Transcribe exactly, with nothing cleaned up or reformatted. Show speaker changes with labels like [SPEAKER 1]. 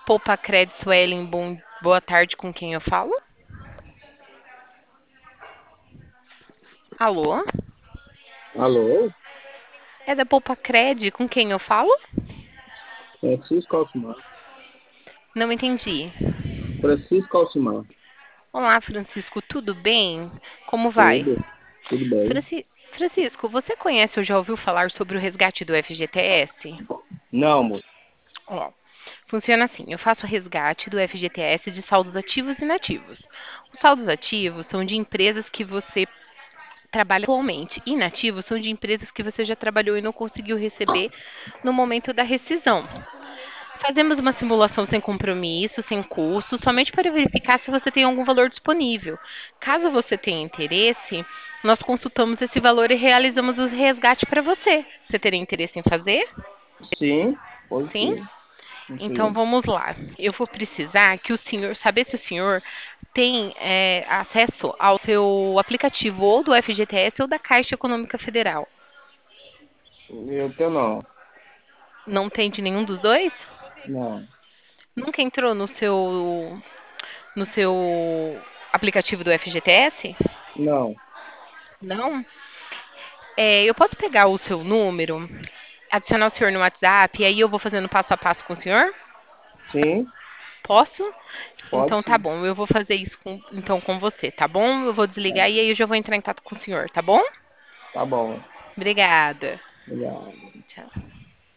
[SPEAKER 1] Poupa Cred Suelen, bom, boa tarde, com quem eu falo? Alô?
[SPEAKER 2] Alô?
[SPEAKER 1] É da Poupa Cred, com quem eu falo?
[SPEAKER 2] Francisco Alcimar.
[SPEAKER 1] Não entendi.
[SPEAKER 2] Francisco Alcimar.
[SPEAKER 1] Olá, Francisco, tudo bem? Como vai?
[SPEAKER 2] Tudo? Tudo bem?
[SPEAKER 1] Franci- Francisco, você conhece ou já ouviu falar sobre o resgate do F G T S?
[SPEAKER 2] Não, moço.
[SPEAKER 1] Ó, funciona assim: eu faço resgate do F G T S de saldos ativos e inativos. Os saldos ativos são de empresas que você trabalha atualmente. Inativos são de empresas que você já trabalhou e não conseguiu receber no momento da rescisão. Fazemos uma simulação sem compromisso, sem custo, somente para verificar se você tem algum valor disponível. Caso você tenha interesse, nós consultamos esse valor e realizamos o resgate para você. Você teria interesse em fazer?
[SPEAKER 2] Sim, pode
[SPEAKER 1] Sim?
[SPEAKER 2] sim.
[SPEAKER 1] Então
[SPEAKER 2] Sim.
[SPEAKER 1] vamos lá. Eu vou precisar que o senhor, saber se o senhor tem é, acesso ao seu aplicativo ou do F G T S ou da Caixa Econômica Federal.
[SPEAKER 2] Eu tenho não.
[SPEAKER 1] Não tem de nenhum dos dois?
[SPEAKER 2] Não.
[SPEAKER 1] Nunca entrou no seu no seu aplicativo do F G T S?
[SPEAKER 2] Não.
[SPEAKER 1] Não? É, eu posso pegar o seu número, adicionar o senhor no WhatsApp e aí eu vou fazendo passo a passo com o senhor?
[SPEAKER 2] Sim,
[SPEAKER 1] Posso?
[SPEAKER 2] pode
[SPEAKER 1] Então tá
[SPEAKER 2] sim.
[SPEAKER 1] bom, eu vou fazer isso com, então com você, tá bom? Eu vou
[SPEAKER 2] Tá,
[SPEAKER 1] desligar e aí eu já vou entrar em contato com o senhor, tá bom?
[SPEAKER 2] tá bom.
[SPEAKER 1] Obrigada.
[SPEAKER 2] Obrigado.
[SPEAKER 1] Tchau.